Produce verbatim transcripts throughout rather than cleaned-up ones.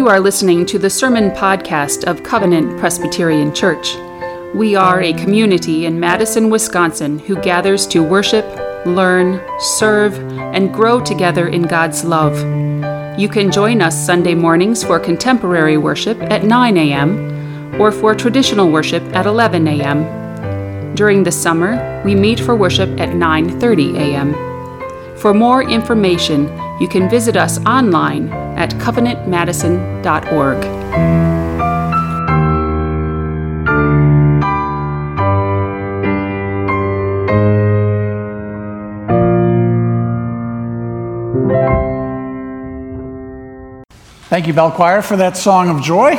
You are listening to the sermon podcast of Covenant Presbyterian Church. We are a community in Madison, Wisconsin who gathers to worship, learn, serve, and grow together in God's love. You can join us Sunday mornings for contemporary worship at nine a.m. or for traditional worship at eleven a.m. During the summer, we meet for worship at nine thirty a.m. For more information, you can visit us online at covenant madison dot org. Thank you, Bell Choir, for that song of joy.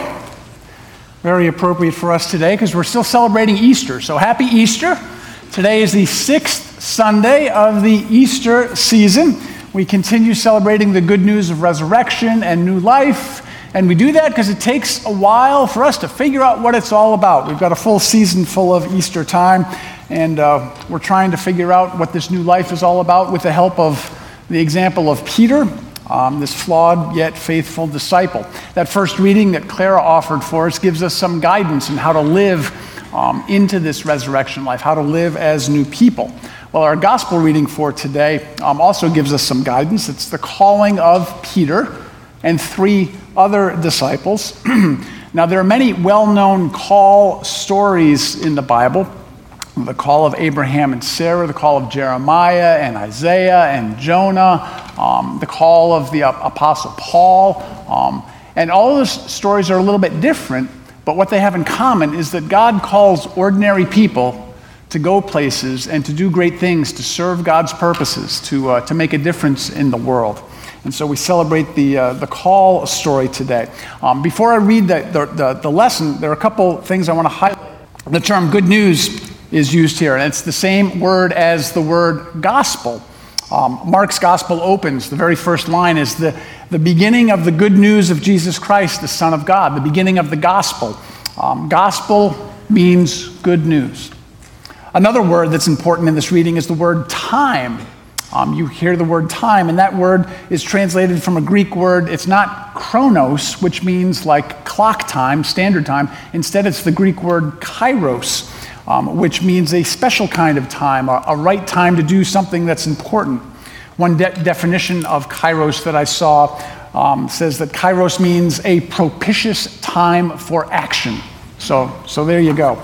Very appropriate for us today because we're still celebrating Easter. So happy Easter. Today is the sixth Sunday of the Easter season. We continue celebrating the good news of resurrection and new life. And we do that because it takes a while for us to figure out what it's all about. We've got a full season full of Easter time, and uh, we're trying to figure out what this new life is all about with the help of the example of Peter, um, this flawed yet faithful disciple. That first reading that Clara offered for us gives us some guidance in how to live um, into this resurrection life, how to live as new people. Well, our gospel reading for today um, also gives us some guidance. It's the calling of Peter and three other disciples. Now, there are many well-known call stories in the Bible. The call of Abraham and Sarah, the call of Jeremiah and Isaiah and Jonah, um, the call of the Apostle Paul. Um, and all of those stories are a little bit different, but what they have in common is that God calls ordinary people to go places and to do great things, to serve God's purposes, to uh, to make a difference in the world. And so we celebrate the uh, the call story today. Um, before I read the, the, the, the lesson, there are a couple things I want to highlight. The term good news is used here, and it's the same word as the word gospel. Um, Mark's gospel opens, the very first line is the, the beginning of the good news of Jesus Christ, the Son of God, the beginning of the gospel. Um, gospel means good news. Another word that's important in this reading is the word time. Um, you hear the word time, and that word is translated from a Greek word. It's not chronos, which means like clock time, standard time. Instead, it's the Greek word kairos, um, which means a special kind of time, a, a right time to do something that's important. One de- definition of kairos that I saw um, says that kairos means a propitious time for action. So, so there you go.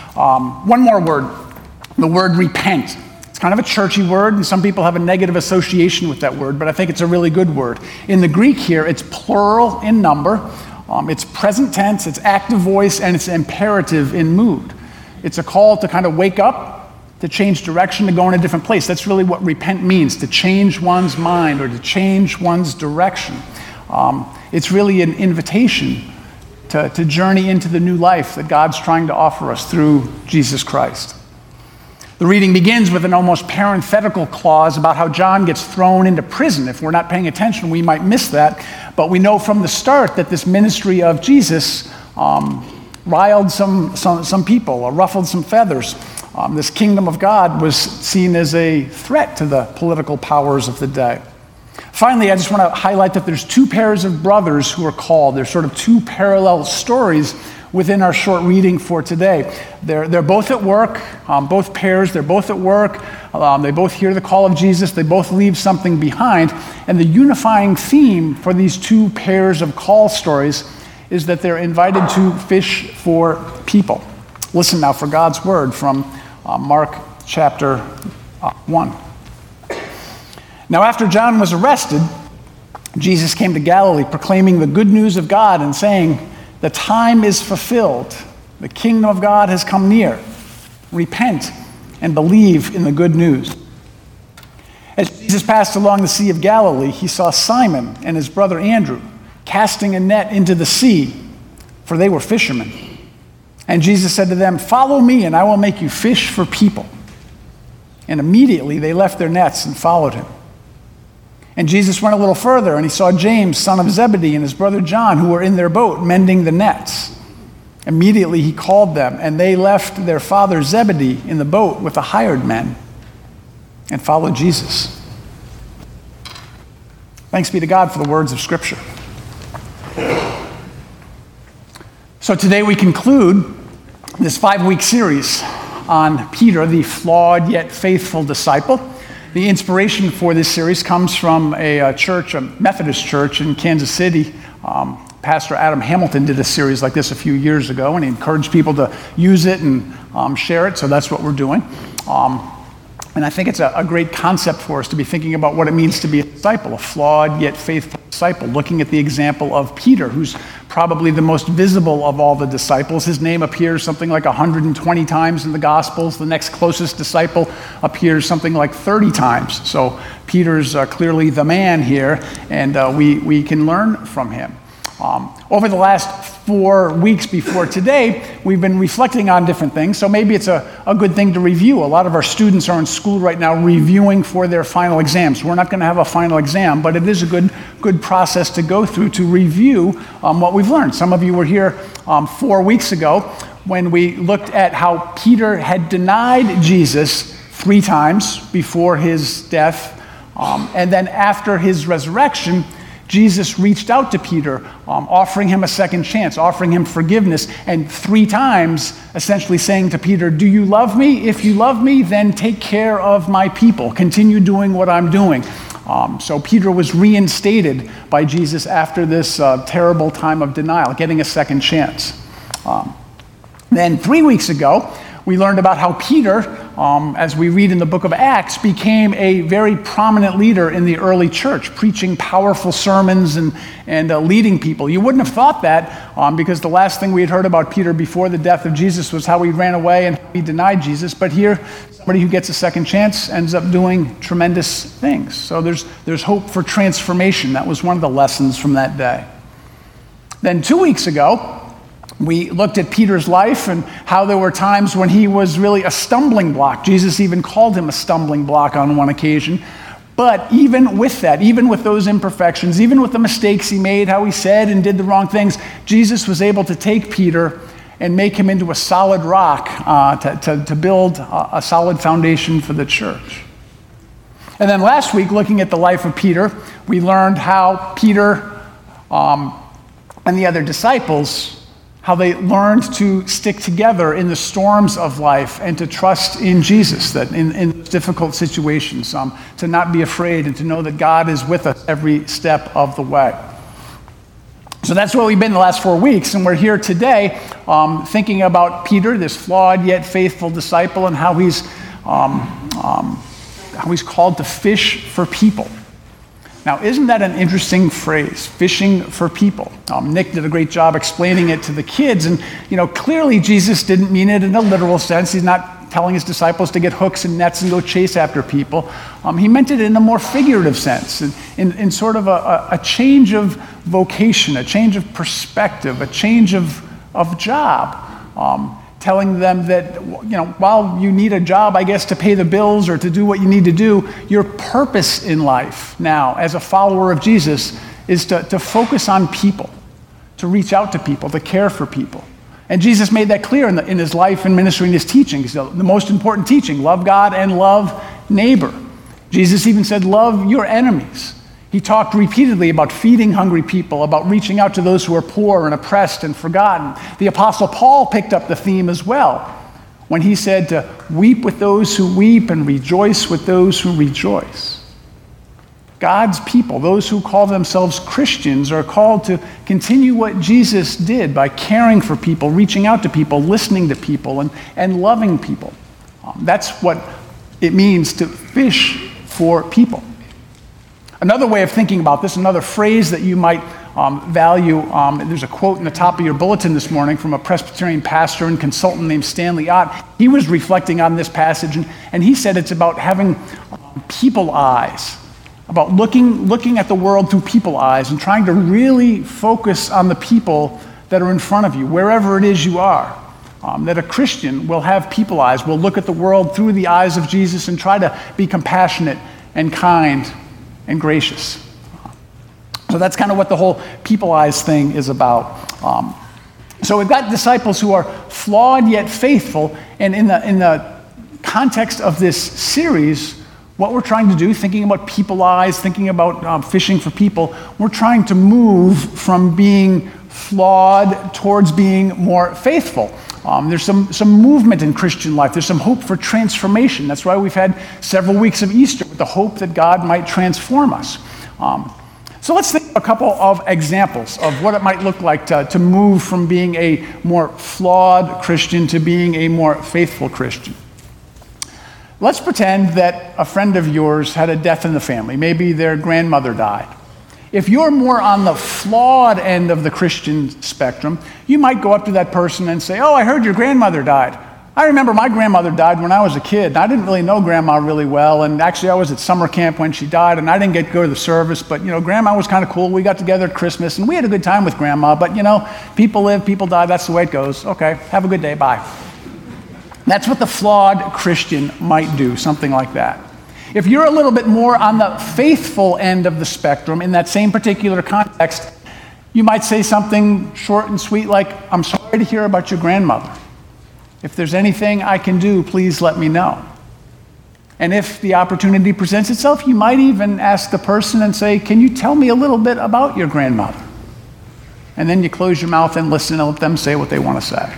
Um, one more word. The word repent. It's kind of a churchy word, and some people have a negative association with that word, but I think it's a really good word. In the Greek here, it's plural in number, um, it's present tense, it's active voice, and it's imperative in mood. It's a call to kind of wake up, to change direction, to go in a different place. That's really what repent means, to change one's mind or to change one's direction. Um, it's really an invitation to, to journey into the new life that God's trying to offer us through Jesus Christ. The reading begins with an almost parenthetical clause about how John gets thrown into prison. If we're not paying attention, we might miss that. But we know from the start that this ministry of Jesus um, riled some, some, some people, or ruffled some feathers. Um, this kingdom of God was seen as a threat to the political powers of the day. Finally, I just want to highlight that there's two pairs of brothers who are called. There's sort of two parallel stories within our short reading for today. They're, they're both at work, um, both pairs, they're both at work. Um, they both hear the call of Jesus. They both leave something behind. And the unifying theme for these two pairs of call stories is that they're invited to fish for people. Listen now for God's word from uh, Mark chapter uh, one. Now, after John was arrested, Jesus came to Galilee proclaiming the good news of God and saying, "The time is fulfilled. The kingdom of God has come near. Repent and believe in the good news." As Jesus passed along the Sea of Galilee, he saw Simon and his brother Andrew casting a net into the sea, for they were fishermen. And Jesus said to them, "Follow me, and I will make you fish for people." And immediately they left their nets and followed him. And Jesus went a little further, and he saw James, son of Zebedee, and his brother John, who were in their boat mending the nets. Immediately he called them, and they left their father Zebedee in the boat with the hired men and followed Jesus. Thanks be to God for the words of Scripture. So today we conclude this five-week series on Peter, the flawed yet faithful disciple. The inspiration for this series comes from a, a church, a Methodist church in Kansas City. Um, Pastor Adam Hamilton did a series like this a few years ago, and he encouraged people to use it and um, share it, so that's what we're doing. Um, and I think it's a, a great concept for us to be thinking about what it means to be a disciple, a flawed yet faithful disciple, looking at the example of Peter, who's probably the most visible of all the disciples. His name appears something like one hundred twenty times in the Gospels. The next closest disciple appears something like thirty times. So Peter's uh, clearly the man here, and uh, we, we can learn from him. Um, over the last four weeks before today, we've been reflecting on different things, so maybe it's a, a good thing to review. A lot of our students are in school right now reviewing for their final exams. We're not going to have a final exam, but it is a good good process to go through to review um, what we've learned. Some of you were here um, four weeks ago when we looked at how Peter had denied Jesus three times before his death, um, and then after his resurrection, Jesus reached out to Peter, um, offering him a second chance, offering him forgiveness, and three times essentially saying to Peter, do you love me? If you love me, then take care of my people. Continue doing what I'm doing. Um, so Peter was reinstated by Jesus after this uh, terrible time of denial, getting a second chance. Um, then three weeks ago, we learned about how Peter, um, as we read in the book of Acts, became a very prominent leader in the early church, preaching powerful sermons and, and uh, leading people. You wouldn't have thought that um, because the last thing we had heard about Peter before the death of Jesus was how he ran away and he denied Jesus. But here, somebody who gets a second chance ends up doing tremendous things. So there's, there's hope for transformation. That was one of the lessons from that day. Then two weeks ago, we looked at Peter's life and how there were times when he was really a stumbling block. Jesus even called him a stumbling block on one occasion. But even with that, even with those imperfections, even with the mistakes he made, how he said and did the wrong things, Jesus was able to take Peter and make him into a solid rock uh, to, to, to build a, a solid foundation for the church. And then last week, looking at the life of Peter, we learned how Peter um, and the other disciples, how they learned to stick together in the storms of life and to trust in Jesus, that in, in difficult situations, um, to not be afraid and to know that God is with us every step of the way. So that's where we've been the last four weeks, and we're here today um, thinking about Peter, this flawed yet faithful disciple, and how he's, um, um, how he's called to fish for people. Now, isn't that an interesting phrase, fishing for people? Um, Nick did a great job explaining it to the kids, and you know, clearly Jesus didn't mean it in a literal sense. He's not telling his disciples to get hooks and nets and go chase after people. Um, he meant it in a more figurative sense, in, in, in sort of a, a change of vocation, a change of perspective, a change of, of job. Um, telling them that, you know, while you need a job, I guess, to pay the bills or to do what you need to do, your purpose in life now, as a follower of Jesus, is to, to focus on people, to reach out to people, to care for people. And Jesus made that clear in, the, in his life and ministry and his teachings. The, the most important teaching, love God and love neighbor. Jesus even said, love your enemies. He talked repeatedly about feeding hungry people, about reaching out to those who are poor and oppressed and forgotten. The Apostle Paul picked up the theme as well when he said to weep with those who weep and rejoice with those who rejoice. God's people, those who call themselves Christians, are called to continue what Jesus did by caring for people, reaching out to people, listening to people, and, and loving people. Um, that's what it means to fish for people. Another way of thinking about this, another phrase that you might um, value, um, there's a quote in the top of your bulletin this morning from a Presbyterian pastor and consultant named Stanley Ott. He was reflecting on this passage, and, and he said it's about having um, people eyes, about looking, looking at the world through people eyes and trying to really focus on the people that are in front of you, wherever it is you are. Um, that a Christian will have people eyes, will look at the world through the eyes of Jesus and try to be compassionate and kind and gracious. So that's kind of what the whole people eyes thing is about. Um, so we've got disciples who are flawed yet faithful, and in the in the context of this series, what we're trying to do, thinking about people eyes, thinking about um, fishing for people, we're trying to move from being flawed towards being more faithful. Um, there's some, some movement in Christian life. There's some hope for transformation. That's why we've had several weeks of Easter with the hope that God might transform us. Um, so let's think of a couple of examples of what it might look like to, to move from being a more flawed Christian to being a more faithful Christian. Let's pretend that a friend of yours had a death in the family. Maybe their grandmother died. If you're more on the flawed end of the Christian spectrum, you might go up to that person and say, "Oh, I heard your grandmother died. I remember my grandmother died when I was a kid. I didn't really know Grandma really well, and actually I was at summer camp when she died, and I didn't get to go to the service, but you know, Grandma was kind of cool. We got together at Christmas, and we had a good time with Grandma, but you know, people live, people die, that's the way it goes. Okay, have a good day, bye." That's what the flawed Christian might do, something like that. If you're a little bit more on the faithful end of the spectrum in that same particular context, you might say something short and sweet like, "I'm sorry to hear about your grandmother. If there's anything I can do, please let me know." And if the opportunity presents itself, you might even ask the person and say, "Can you tell me a little bit about your grandmother?" And then you close your mouth and listen and let them say what they want to say.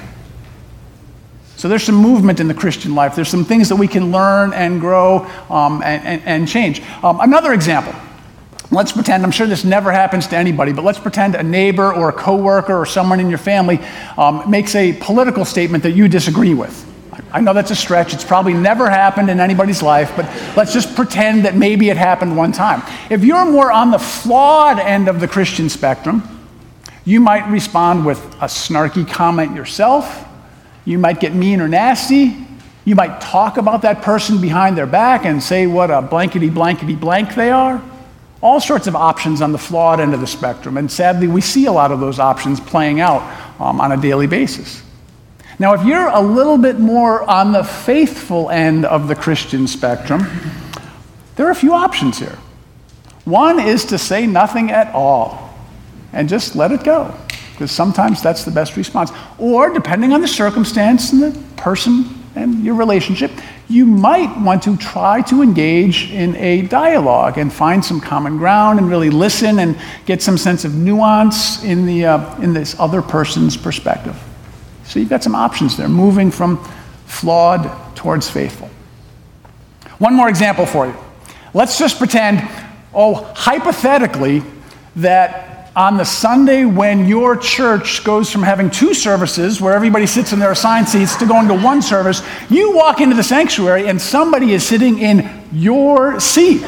So there's some movement in the Christian life. There's some things that we can learn and grow um, and, and, and change. Um, another example. Let's pretend, I'm sure this never happens to anybody, but let's pretend a neighbor or a coworker or someone in your family um, makes a political statement that you disagree with. I know that's a stretch. It's probably never happened in anybody's life, but let's just pretend that maybe it happened one time. If you're more on the flawed end of the Christian spectrum, you might respond with a snarky comment yourself. You might get mean or nasty. You might talk about that person behind their back and say what a blankety blankety blank they are. All sorts of options on the flawed end of the spectrum. And sadly, we see a lot of those options playing out um, on a daily basis. Now, if you're a little bit more on the faithful end of the Christian spectrum, there are a few options here. One is to say nothing at all and just let it go, because sometimes that's the best response. Or, depending on the circumstance and the person and your relationship, you might want to try to engage in a dialogue and find some common ground and really listen and get some sense of nuance in the uh, in this other person's perspective. So you've got some options there, moving from flawed towards faithful. One more example for you. Let's just pretend, oh, hypothetically, that on the Sunday when your church goes from having two services where everybody sits in their assigned seats to going to one service, you walk into the sanctuary and somebody is sitting in your seat.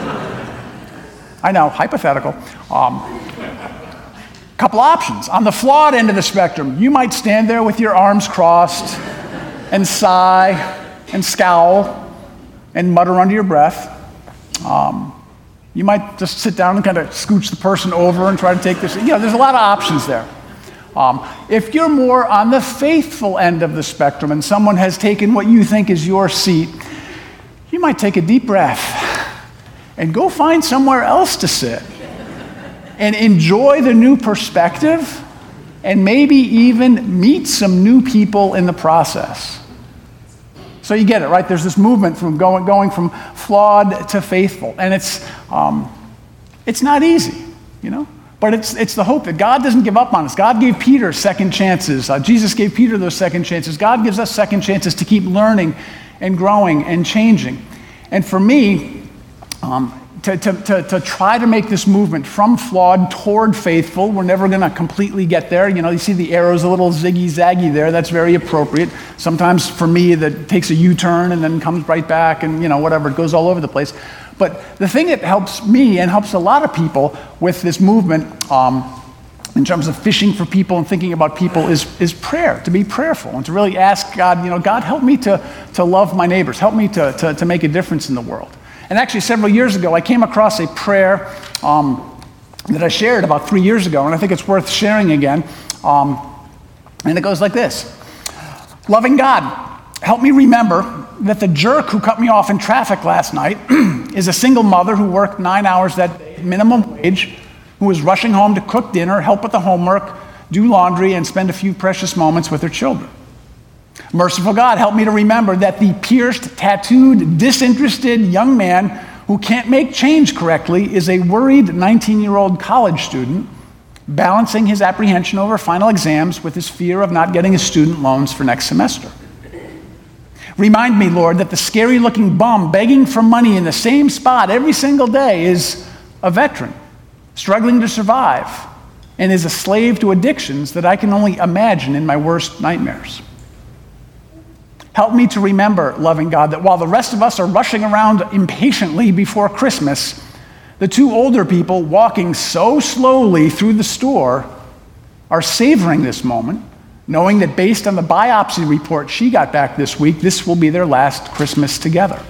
I know, hypothetical. Um, couple options. On the flawed end of the spectrum, you might stand there with your arms crossed and sigh and scowl and mutter under your breath. Um, You might just sit down and kind of scooch the person over and try to take this. You know, there's a lot of options there. Um, if you're more on the faithful end of the spectrum and someone has taken what you think is your seat, you might take a deep breath and go find somewhere else to sit and enjoy the new perspective and maybe even meet some new people in the process. So you get it, right? There's this movement from going, going from flawed to faithful. And it's um, it's not easy, you know? But it's it's the hope that God doesn't give up on us. God gave Peter second chances. Uh, Jesus gave Peter those second chances. God gives us second chances to keep learning and growing and changing. And for me, um, to, to, to, to try to make this movement from flawed toward faithful, we're never going to completely get there. You know, you see the arrows a little ziggy-zaggy there. That's very appropriate. Sometimes for me, that takes a U-turn and then comes right back and, you know, whatever. It goes all over the place. But the thing that helps me and helps a lot of people with this movement um, in terms of fishing for people and thinking about people is, is prayer, to be prayerful and to really ask God, you know, God, help me to, to love my neighbors. Help me to, to, to make a difference in the world. And actually, several years ago, I came across a prayer um, that I shared about three years ago, and I think it's worth sharing again. Um, and it goes like this. Loving God, help me remember that the jerk who cut me off in traffic last night is a single mother who worked nine hours that day, minimum wage, who was rushing home to cook dinner, help with the homework, do laundry, and spend a few precious moments with her children. Merciful God, help me to remember that the pierced, tattooed, disinterested young man who can't make change correctly is a worried nineteen-year-old college student balancing his apprehension over final exams with his fear of not getting his student loans for next semester. Remind me, Lord, that the scary-looking bum begging for money in the same spot every single day is a veteran, struggling to survive, and is a slave to addictions that I can only imagine in my worst nightmares. Help me to remember, loving God, that while the rest of us are rushing around impatiently before Christmas, the two older people walking so slowly through the store are savoring this moment, knowing that based on the biopsy report she got back this week, this will be their last Christmas together.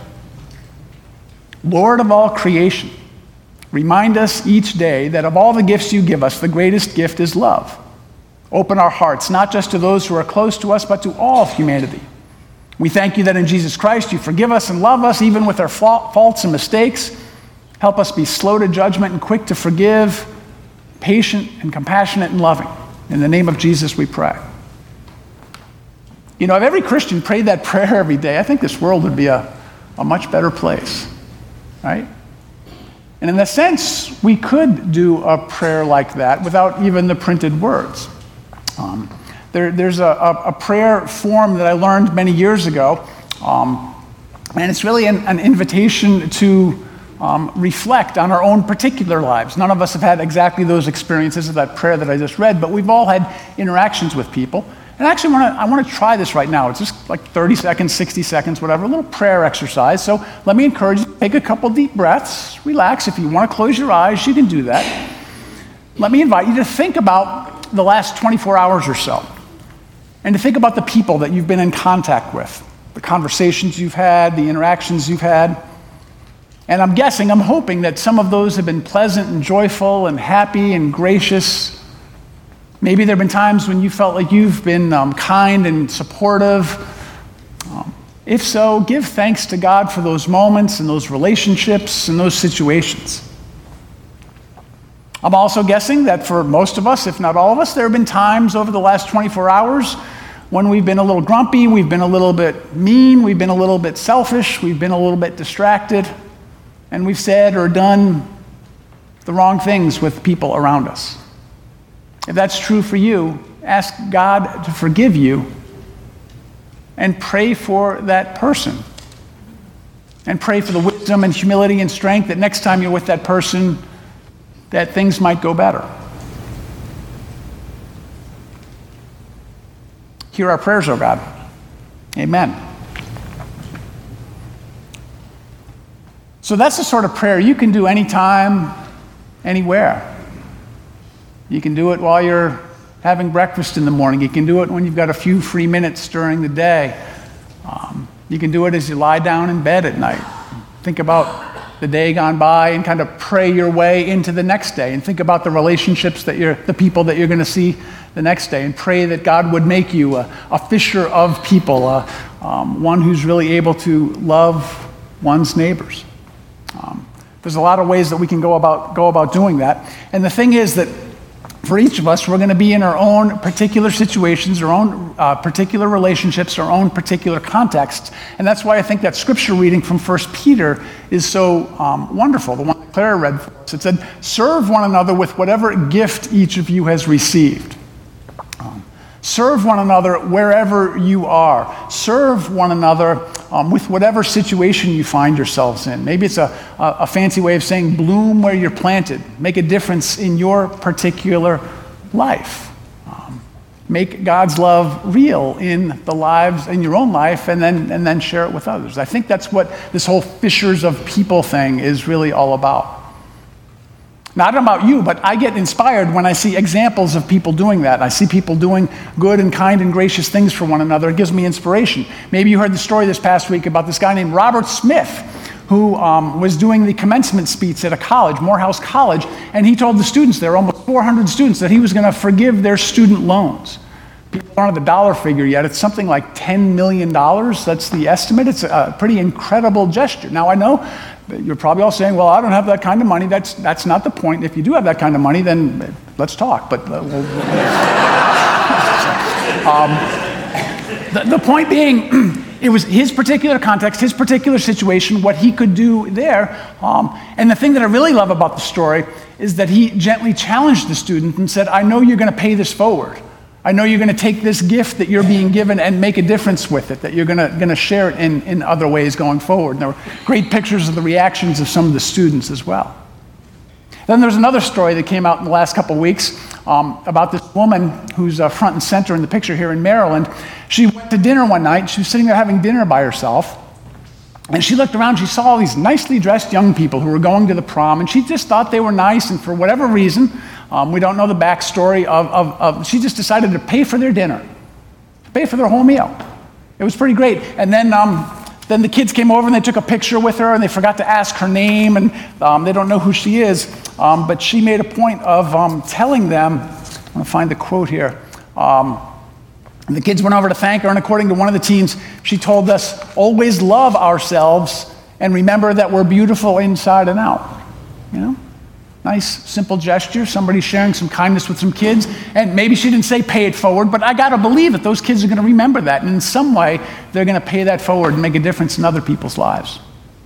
Lord of all creation, remind us each day that of all the gifts you give us, the greatest gift is love. Open our hearts, not just to those who are close to us, but to all humanity. We thank you that in Jesus Christ you forgive us and love us, even with our faults and mistakes. Help us be slow to judgment and quick to forgive, patient and compassionate and loving. In the name of Jesus we pray. You know, if every Christian prayed that prayer every day, I think this world would be a, a much better place, right? And in a sense, we could do a prayer like that without even the printed words. Um, there, there's a, a, a prayer form that I learned many years ago, um, and it's really an, an invitation to um, reflect on our own particular lives. None of us have had exactly those experiences of that prayer that I just read, but we've all had interactions with people. And I actually want to I want to try this right now. It's just like thirty seconds, sixty seconds, whatever, a little prayer exercise. So let me encourage you to take a couple deep breaths, relax. If you want to close your eyes, you can do that. Let me invite you to think about the last twenty-four hours or so, and to think about the people that you've been in contact with, the conversations you've had, the interactions you've had. And I'm guessing, I'm hoping that some of those have been pleasant and joyful and happy and gracious. Maybe there have been times when you felt like you've been um, kind and supportive. Um, if so, give thanks to God for those moments and those relationships and those situations. I'm also guessing that for most of us, if not all of us, there have been times over the last twenty-four hours when we've been a little grumpy, we've been a little bit mean, we've been a little bit selfish, we've been a little bit distracted, and we've said or done the wrong things with people around us. If that's true for you, ask God to forgive you and pray for that person. And pray for the wisdom and humility and strength that next time you're with that person, that things might go better. Hear our prayers, O God. Amen. So that's the sort of prayer you can do anytime, anywhere. You can do it while you're having breakfast in the morning. You can do it when you've got a few free minutes during the day. Um, you can do it as you lie down in bed at night. Think about the day gone by and kind of pray your way into the next day, and think about the relationships that you're, the people that you're going to see the next day, and pray that God would make you a, a fisher of people, uh, um, one who's really able to love one's neighbors. Um, there's a lot of ways that we can go about go about doing that, and the thing is that for each of us, we're going to be in our own particular situations, our own uh, particular relationships, our own particular contexts. And that's why I think that scripture reading from First Peter is so um, wonderful, the one that Clara read for us. It said, serve one another with whatever gift each of you has received. Um, serve one another wherever you are. Serve one another um, with whatever situation you find yourselves in. Maybe it's a, a, a fancy way of saying bloom where you're planted. Make a difference in your particular life. Um, make God's love real in the lives, in your own life, and then, and then share it with others. I think that's what this whole fishers of people thing is really all about. Not about you, but I get inspired when I see examples of people doing that. I see people doing good and kind and gracious things for one another. It gives me inspiration. Maybe you heard the story this past week about this guy named Robert Smith, who um, was doing the commencement speech at a college, Morehouse College, and he told the students there, almost four hundred students, that he was going to forgive their student loans. People don't have the dollar figure yet. It's something like ten million dollars. That's the estimate. It's a pretty incredible gesture. Now, I know you're probably all saying, well, I don't have that kind of money. That's that's not the point. If you do have that kind of money, then let's talk. But uh, we'll, um, the, the point being, it was his particular context, his particular situation, what he could do there. Um, and the thing that I really love about the story is that he gently challenged the student and said, I know you're going to pay this forward. I know you're going to take this gift that you're being given and make a difference with it, that you're going to, going to share it in, in other ways going forward. And there were great pictures of the reactions of some of the students as well. Then there's another story that came out in the last couple of weeks um, about this woman who's uh, front and center in the picture here in Maryland. She went to dinner one night. She was sitting there having dinner by herself. And she looked around. She saw all these nicely dressed young people who were going to the prom. And she just thought they were nice. And for whatever reason, um, we don't know the backstory of, of, of, she just decided to pay for their dinner, pay for their whole meal. It was pretty great. And then um, Then the kids came over and they took a picture with her and they forgot to ask her name, and um, they don't know who she is. Um, but she made a point of um, telling them, I'm going to find the quote here. Um, and the kids went over to thank her, and according to one of the teens, she told us, always love ourselves and remember that we're beautiful inside and out. You know? Nice, simple gesture, somebody sharing some kindness with some kids. And maybe she didn't say pay it forward, but I got to believe that those kids are going to remember that. And in some way, they're going to pay that forward and make a difference in other people's lives.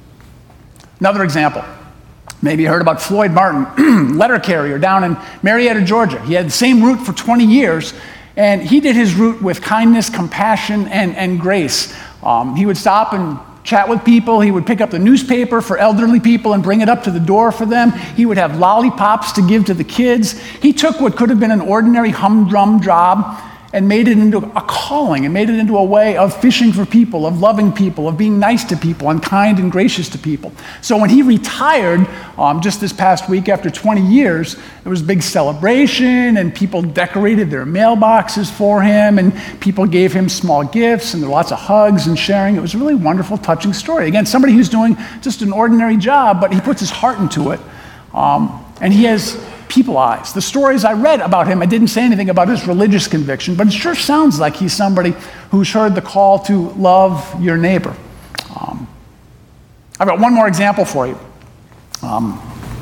Another example. Maybe you heard about Floyd Martin, letter carrier down in Marietta, Georgia. He had the same route for twenty years, and he did his route with kindness, compassion, and, and grace. Um, he would stop and chat with people. He would pick up the newspaper for elderly people and bring it up to the door for them. He would have lollipops to give to the kids. He took what could have been an ordinary humdrum job and made it into a calling and made it into a way of fishing for people, of loving people, of being nice to people and kind and gracious to people. So when he retired um, just this past week after twenty years, there was a big celebration and people decorated their mailboxes for him and people gave him small gifts and there were lots of hugs and sharing. It was a really wonderful, touching story. Again, somebody who's doing just an ordinary job, but he puts his heart into it. Um, and he has people eyes. The stories I read about him, I didn't say anything about his religious conviction, but it sure sounds like he's somebody who's heard the call to love your neighbor. Um, I've got one more example for you. Um,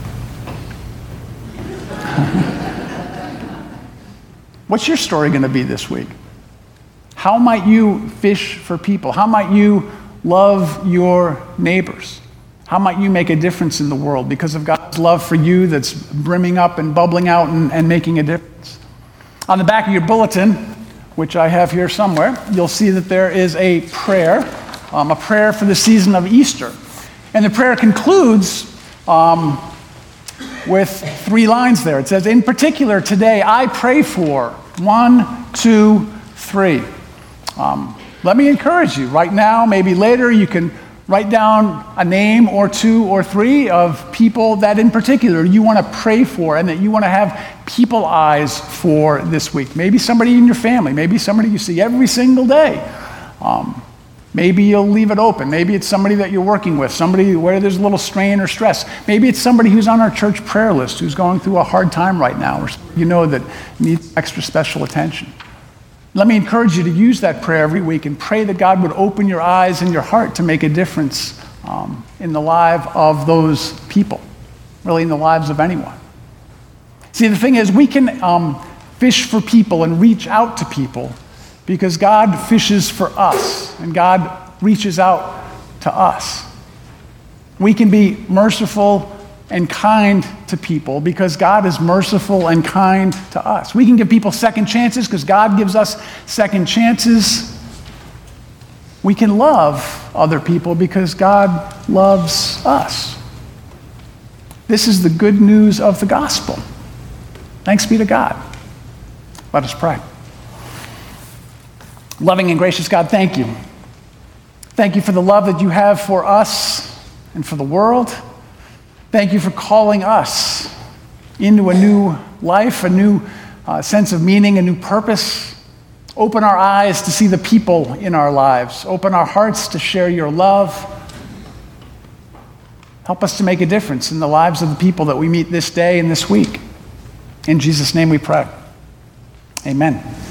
what's your story going to be this week? How might you fish for people? How might you love your neighbors? How might you make a difference in the world because of God's love for you that's brimming up and bubbling out and, and making a difference? On the back of your bulletin, which I have here somewhere, you'll see that there is a prayer, um, a prayer for the season of Easter. And the prayer concludes um, with three lines there. It says, in particular, today I pray for one, two, three. Um, let me encourage you. Right now, maybe later, you can write down a name or two or three of people that in particular you want to pray for and that you want to have people eyes for this week. Maybe somebody in your family, maybe somebody you see every single day. Um, maybe you'll leave it open. Maybe it's somebody that you're working with, somebody where there's a little strain or stress. Maybe it's somebody who's on our church prayer list who's going through a hard time right now or you know that needs extra special attention. Let me encourage you to use that prayer every week and pray that God would open your eyes and your heart to make a difference um, in the life of those people, really in the lives of anyone. See, the thing is, we can um, fish for people and reach out to people because God fishes for us and God reaches out to us. We can be merciful and kind to people because God is merciful and kind to us. We can give people second chances because God gives us second chances. We can love other people because God loves us. This is the good news of the gospel. Thanks be to God. Let us pray. Loving and gracious God, thank you. Thank you for the love that you have for us and for the world. Thank you for calling us into a new life, a new uh, sense of meaning, a new purpose. Open our eyes to see the people in our lives. Open our hearts to share your love. Help us to make a difference in the lives of the people that we meet this day and this week. In Jesus' name we pray. Amen.